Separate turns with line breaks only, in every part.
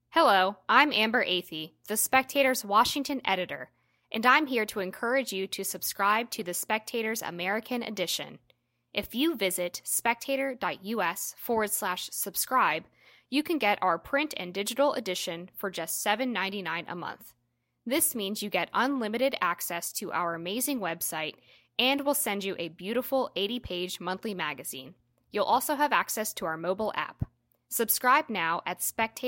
Hello, I'm Amber Athey, The Spectator's Washington editor, and I'm here to encourage you to subscribe to The Spectator's American edition. If you visit spectator.us/subscribe, you can get our print and digital edition for just $7.99 a month. This means you get unlimited access to our amazing website, and we'll send you a beautiful 80-page monthly magazine. You'll also have access to our mobile app. Subscribe now at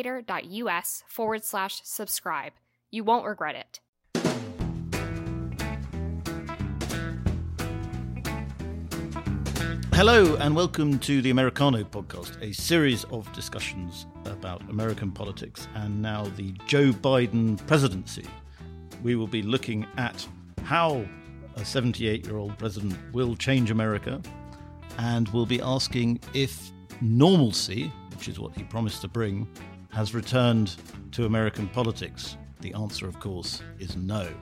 spectator.us/subscribe. You won't regret it.
Hello and welcome to the Americano podcast, a series of discussions about American politics and now the Joe Biden presidency. We will be looking at how a 78-year-old president will change America, and we'll be asking if normalcy, which is what he promised to bring, has returned to American politics. The answer, of course, is no.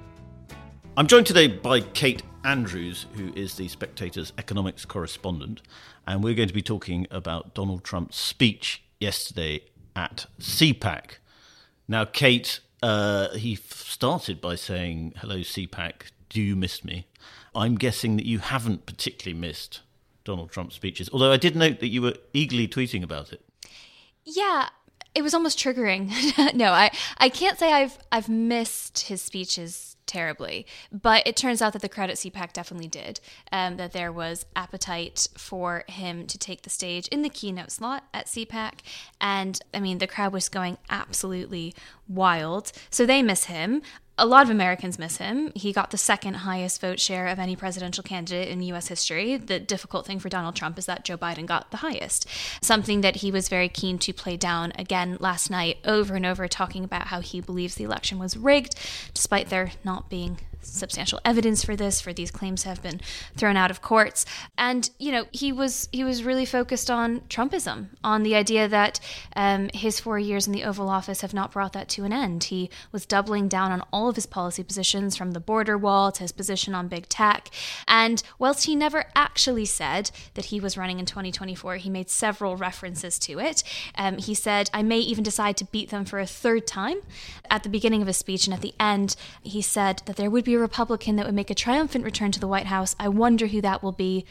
I'm joined today by Kate Andrews, who is the Spectator's economics correspondent, and we're going to be talking about Donald Trump's speech yesterday at CPAC. Now, Kate, he started by saying, "Hello, CPAC, do you miss me?" I'm guessing that you haven't particularly missed Donald Trump's speeches, although I did note that you were eagerly tweeting about it.
Yeah, it was almost triggering. No, I can't say I've missed his speeches terribly, but it turns out that the crowd at CPAC definitely did, that there was appetite for him to take the stage in the keynote slot at CPAC, and I mean, the crowd was going absolutely wild, so they miss him. A lot of Americans miss him. He got the second highest vote share of any presidential candidate in U.S. history. The difficult thing for Donald Trump is that Joe Biden got the highest, something that he was very keen to play down again last night, over and over, talking about how he believes the election was rigged, despite there not being substantial evidence for this, for these claims have been thrown out of courts. And, you know, he was really focused on Trumpism, on the idea that his 4 years in the Oval Office have not brought that to an end. He was doubling down on all of his policy positions, from the border wall to his position on big tech. And whilst he never actually said that he was running in 2024, he made several references to it. He said, "I may even decide to beat them for a third time," at the beginning of his speech. And at the end, he said that there would be a Republican that would make a triumphant return to the White House. I wonder who that will be.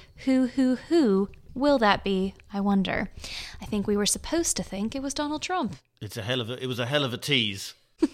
Who will that be? I wonder. I think we were supposed to think it was Donald Trump.
It was a hell of a tease.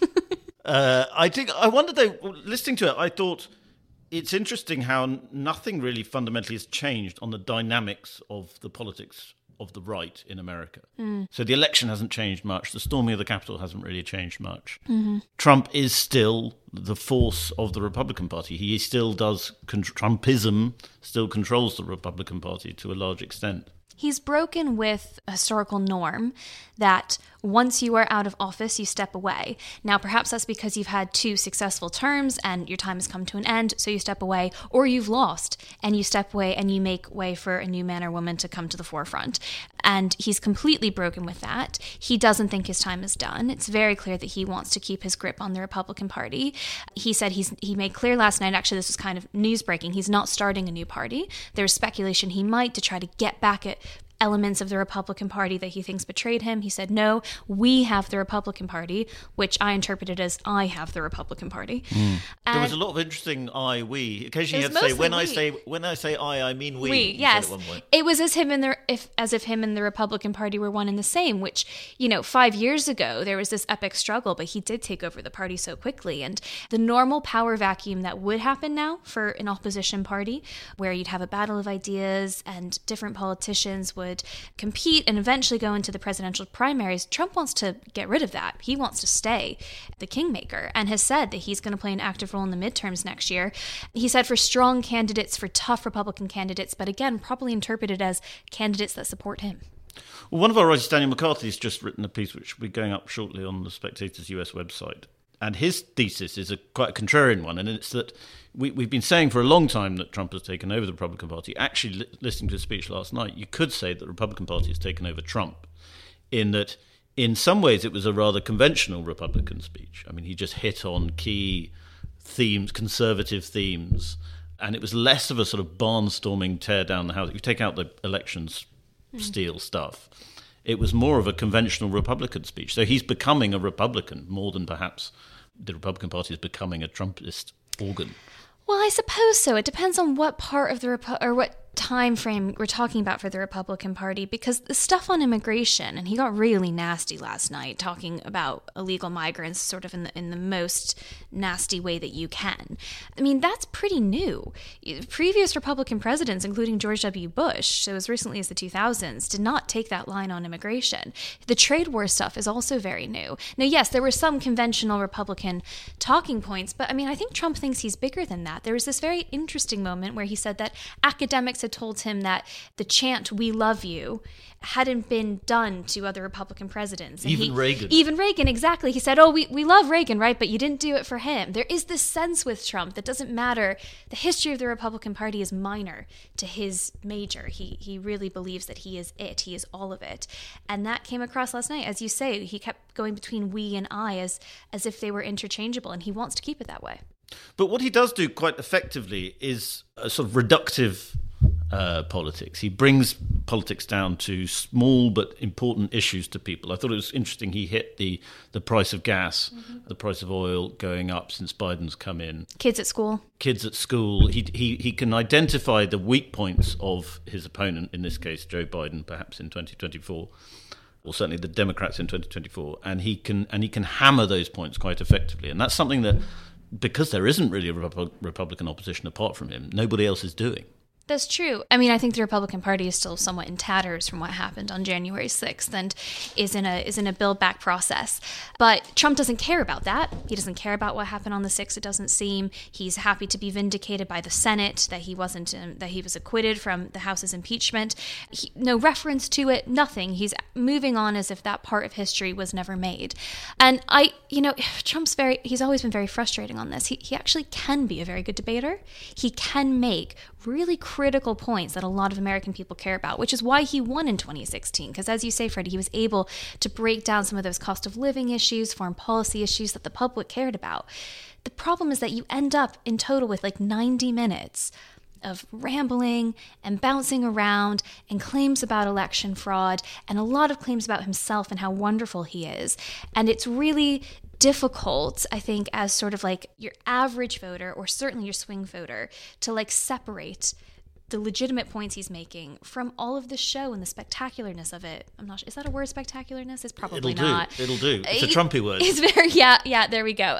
I wonder though, listening to it, I thought it's interesting how nothing really fundamentally has changed on the dynamics of the politics of the right in America. So the election hasn't changed much. The storming of the Capitol hasn't really changed much. Mm-hmm. Trump is still the force of the Republican Party. He still does, Trumpism still controls the Republican Party to a large extent.
He's broken with a historical norm that once you are out of office, you step away. Now, perhaps that's because you've had 2 successful terms and your time has come to an end, so you step away, or you've lost and you step away and you make way for a new man or woman to come to the forefront. And he's completely broken with that. He doesn't think his time is done. It's very clear that he wants to keep his grip on the Republican Party. He said he made clear last night, actually this was kind of news breaking, he's not starting a new party. There's speculation he might, to try to get back at elements of the Republican Party that he thinks betrayed him. He said, "No, we have the Republican Party," which I interpreted as I have the Republican Party.
There was a lot of interesting we. Occasionally you had to say, when I say I mean we.
Yes. It was as if him and the Republican Party were one and the same, which, 5 years ago, there was this epic struggle, but he did take over the party so quickly. And the normal power vacuum that would happen now for an opposition party, where you'd have a battle of ideas and different politicians would compete and eventually go into the presidential primaries, Trump wants to get rid of that. He wants to stay the kingmaker and has said that he's going to play an active role in the midterms next year. He said for strong candidates, for tough Republican candidates, but again, properly interpreted as candidates that support him.
Well, one of our writers, Daniel McCarthy, has just written a piece which will be going up shortly on the Spectator's US website. And his thesis is quite a contrarian one, and it's that we've been saying for a long time that Trump has taken over the Republican Party. Actually, listening to his speech last night, you could say that the Republican Party has taken over Trump, in that in some ways it was a rather conventional Republican speech. I mean, he just hit on key themes, conservative themes, and it was less of a sort of barnstorming tear down the house. If you take out the elections steal stuff, It was more of a conventional Republican speech. So he's becoming a Republican more than perhaps the Republican Party is becoming a Trumpist organ.
Well, I suppose so. It depends on what part of the or what time frame we're talking about for the Republican Party, because the stuff on immigration, and he got really nasty last night talking about illegal migrants sort of in the most nasty way that you can. I mean, that's pretty new. Previous Republican presidents, including George W. Bush, so as recently as the 2000s, did not take that line on immigration. The trade war stuff is also very new. Now, yes, there were some conventional Republican talking points, but I mean, I think Trump thinks he's bigger than that. There was this very interesting moment where he said that academics had told him that the chant "We love you" hadn't been done to other Republican presidents. And
Reagan.
Even Reagan, exactly. He said, oh, we love Reagan, right? But you didn't do it for him. There is this sense with Trump that doesn't matter. The history of the Republican Party is minor to his major. He really believes that he is it. He is all of it. And that came across last night. As you say, he kept going between we and I as if they were interchangeable, and he wants to keep it that way.
But what he does do quite effectively is a sort of reductive politics. He brings politics down to small but important issues to people. I thought it was interesting he hit the price of gas, the price of oil going up since Biden's come in.
Kids at school.
He can identify the weak points of his opponent, in this case Joe Biden, perhaps in 2024. Or certainly the Democrats in 2024, and he can hammer those points quite effectively. And that's something that, because there isn't really a Republican opposition apart from him, nobody else is doing.
That's true. I mean, I think the Republican Party is still somewhat in tatters from what happened on January 6th and is in a build back process. But Trump doesn't care about that. He doesn't care about what happened on the 6th. It doesn't seem. He's happy to be vindicated by the Senate, that he was acquitted from the House's impeachment. No reference to it, nothing. He's moving on as if that part of history was never made. And he's always been very frustrating on this. He actually can be a very good debater. He can make really critical points that a lot of American people care about, which is why he won in 2016. Because as you say, Freddie, he was able to break down some of those cost of living issues, foreign policy issues that the public cared about. The problem is that you end up in total with like 90 minutes of rambling and bouncing around and claims about election fraud and a lot of claims about himself and how wonderful he is. And it's really difficult, I think, as sort of like your average voter or certainly your swing voter to like separate the legitimate points he's making from all of the show and the spectacularness of it. I'm not sure. Is that a word, spectacularness? It's probably not.
It'll do. It's a Trumpy word.
It's very, yeah, there we go.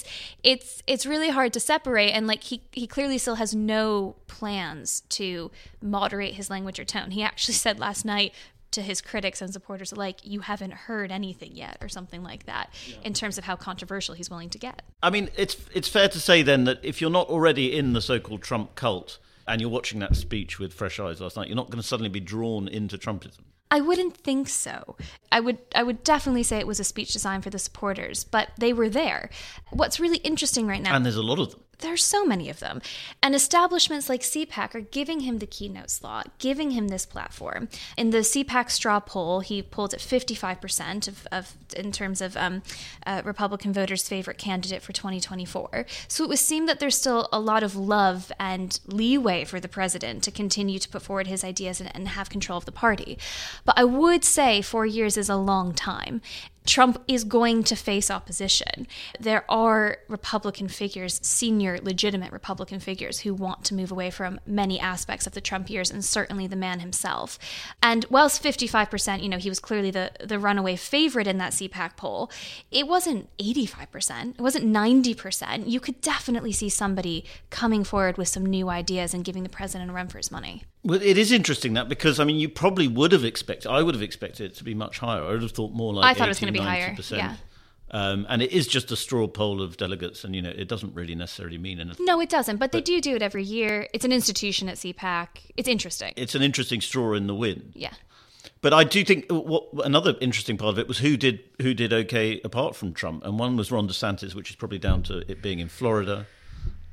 It's really hard to separate, and like he clearly still has no plans to moderate his language or tone. He actually said last night to his critics and supporters alike, you haven't heard anything yet, or something like that, in terms of how controversial he's willing to get.
I mean, it's fair to say then that if you're not already in the so-called Trump cult and you're watching that speech with fresh eyes last night, you're not going to suddenly be drawn into Trumpism.
I wouldn't think so. I would definitely say it was a speech designed for the supporters, but they were there. What's really interesting right now...
And there's a lot of them.
There's so many of them. And establishments like CPAC are giving him the keynote slot, giving him this platform. In the CPAC straw poll, he polled at 55% of in terms of Republican voters' favorite candidate for 2024. So it would seem that there's still a lot of love and leeway for the president to continue to put forward his ideas and have control of the party. But I would say 4 years is a long time. Trump is going to face opposition. There are Republican figures, senior, legitimate Republican figures, who want to move away from many aspects of the Trump years, and certainly the man himself. And whilst 55%, he was clearly the runaway favorite in that CPAC poll, it wasn't 85%, it wasn't 90%. You could definitely see somebody coming forward with some new ideas and giving the president a run for his money.
Well, it is interesting that, because, I mean, you probably would have expected, I would have expected it to be much higher. I would have thought more like 80,
I thought it was going to be higher, yeah.
And it is just a straw poll of delegates, and, it doesn't really necessarily mean anything.
No, it doesn't, but they do it every year. It's an institution at CPAC. It's interesting.
It's an interesting straw in the wind.
Yeah.
But I do think another interesting part of it was who did okay apart from Trump, and one was Ron DeSantis, which is probably down to it being in Florida.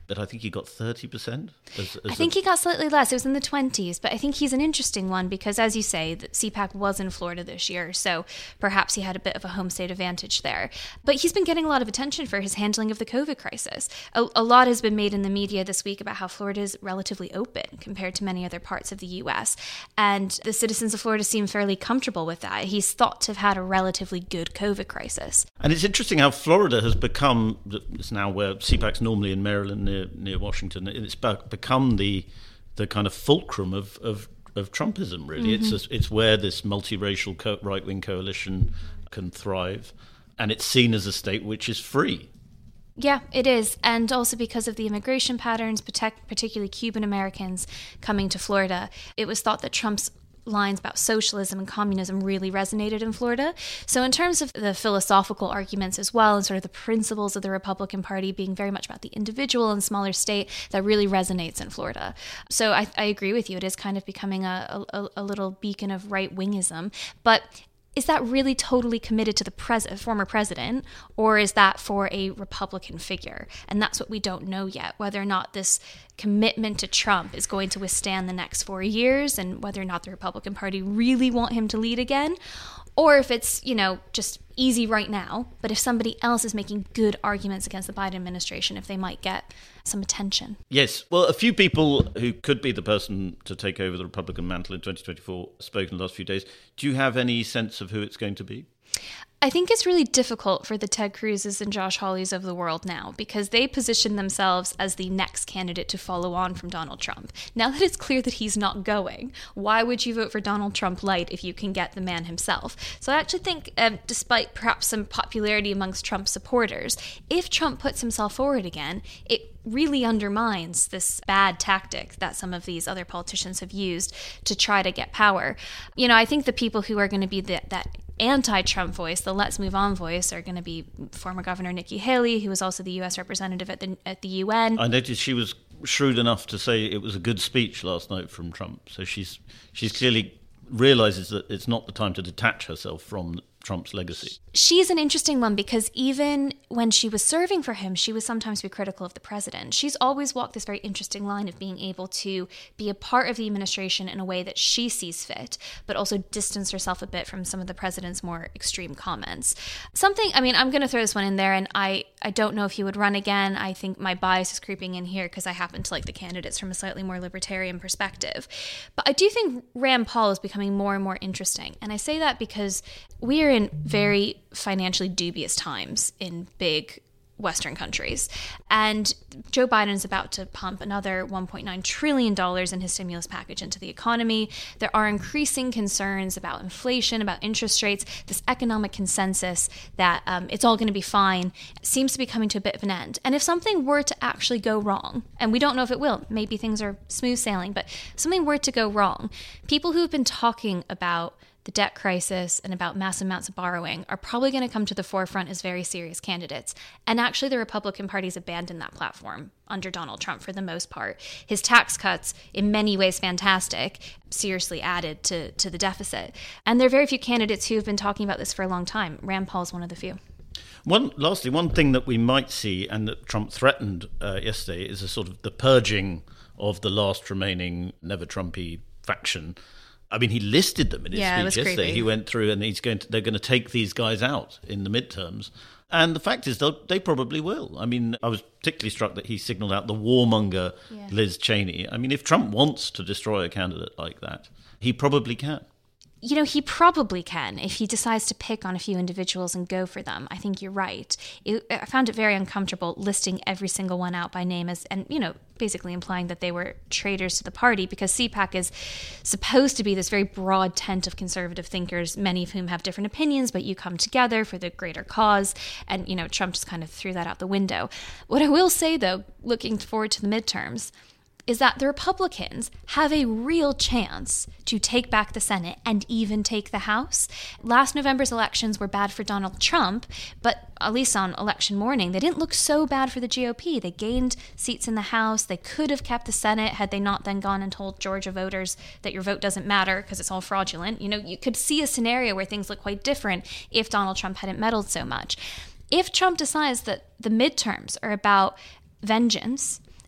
but I think he got 30%.
I think he got slightly less. It was in the 20s, but I think he's an interesting one because, as you say, the CPAC was in Florida this year, so perhaps he had a bit of a home state advantage there. But he's been getting a lot of attention for his handling of the COVID crisis. A lot has been made in the media this week about how Florida is relatively open compared to many other parts of the U.S., and the citizens of Florida seem fairly comfortable with that. He's thought to have had a relatively good COVID crisis.
And it's interesting how Florida has become, it's now where CPAC's normally in Maryland near Washington, it's become the kind of fulcrum of Trumpism, really. Mm-hmm. It's where this multiracial right-wing coalition can thrive, and it's seen as a state which is free.
Yeah, it is. And also because of the immigration patterns, particularly Cuban Americans coming to Florida, it was thought that Trump's lines about socialism and communism really resonated in Florida. So in terms of the philosophical arguments as well, and sort of the principles of the Republican Party being very much about the individual and smaller state, that really resonates in Florida. So I agree with you. It is kind of becoming a little beacon of right-wingism. But is that really totally committed to the former president, or is that for a Republican figure? And that's what we don't know yet, whether or not this commitment to Trump is going to withstand the next 4 years, and whether or not the Republican Party really want him to lead again, or if it's, just easy right now, but if somebody else is making good arguments against the Biden administration, if they might get some attention.
Yes. Well, a few people who could be the person to take over the Republican mantle in 2024 spoke in the last few days. Do you have any sense of who it's going to be?
I think it's really difficult for the Ted Cruz's and Josh Hawleys of the world now because they position themselves as the next candidate to follow on from Donald Trump. Now that it's clear that he's not going, why would you vote for Donald Trump light if you can get the man himself? So I actually think, despite perhaps some popularity amongst Trump supporters, if Trump puts himself forward again, it really undermines this bad tactic that some of these other politicians have used to try to get power. I think the people who are going to be that anti-Trump voice, the let's move on voice, are going to be former Governor Nikki Haley, who was also the U.S. representative at the UN.
I noticed she was shrewd enough to say it was a good speech last night from Trump. So she's clearly realizes that it's not the time to detach herself from Trump's legacy.
She's an interesting one because even when she was serving for him, she would sometimes be critical of the president. She's always walked this very interesting line of being able to be a part of the administration in a way that she sees fit, but also distance herself a bit from some of the president's more extreme comments. I'm going to throw this one in there, and I don't know if he would run again. I think my bias is creeping in here because I happen to like the candidates from a slightly more libertarian perspective. But I do think Rand Paul is becoming more and more interesting. And I say that because we are in very financially dubious times in big Western countries. And Joe Biden is about to pump another $1.9 trillion in his stimulus package into the economy. There are increasing concerns about inflation, about interest rates, this economic consensus that it's all going to be fine seems to be coming to a bit of an end. And if something were to actually go wrong, and we don't know if it will, maybe things are smooth sailing, but if something were to go wrong, people who have been talking about the debt crisis and about massive amounts of borrowing are probably going to come to the forefront as very serious candidates. And actually, the Republican Party's abandoned that platform under Donald Trump for the most part. His tax cuts, in many ways fantastic, seriously added to the deficit. And there are very few candidates who have been talking about this for a long time. Rand Paul is one of the few.
Lastly, one thing that we might see, and that Trump threatened yesterday, is a sort of the purging of the last remaining never-Trumpy faction. I mean, he listed them in his speech yesterday.
Creepy.
He went through and they're going to take these guys out in the midterms. And the fact is, they probably will. I mean, I was particularly struck that he signaled out the warmonger Liz Cheney. I mean, if Trump wants to destroy a candidate like that, he probably can.
He probably can if he decides to pick on a few individuals and go for them. I think you're right. I found it very uncomfortable listing every single one out by name and basically implying that they were traitors to the party, because CPAC is supposed to be this very broad tent of conservative thinkers, many of whom have different opinions, but you come together for the greater cause. And, Trump just kind of threw that out the window. What I will say, though, looking forward to the midterms, is that the Republicans have a real chance to take back the Senate and even take the House. Last November's elections were bad for Donald Trump, but at least on election morning, they didn't look so bad for the GOP. They gained seats in the House. They could have kept the Senate had they not then gone and told Georgia voters that your vote doesn't matter because it's all fraudulent. You could see a scenario where things look quite different if Donald Trump hadn't meddled so much. If Trump decides that the midterms are about vengeance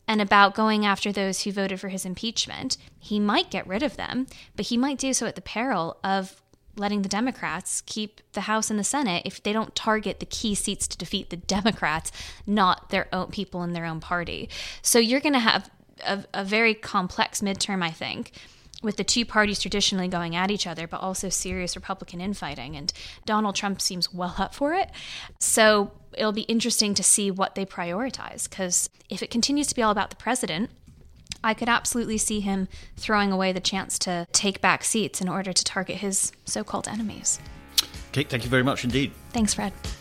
and about going after those who voted for his impeachment, he might get rid of them, but he might do so at the peril of letting the Democrats keep the House and the Senate if they don't target the key seats to defeat the Democrats, not their own people in their own party. So you're going to have a very complex midterm, I think, with the two parties traditionally going at each other, but also serious Republican infighting. And Donald Trump seems well up for it. So it'll be interesting to see what they prioritize, because if it continues to be all about the president, I could absolutely see him throwing away the chance to take back seats in order to target his so-called enemies.
Kate, thank you very much indeed.
Thanks, Fred.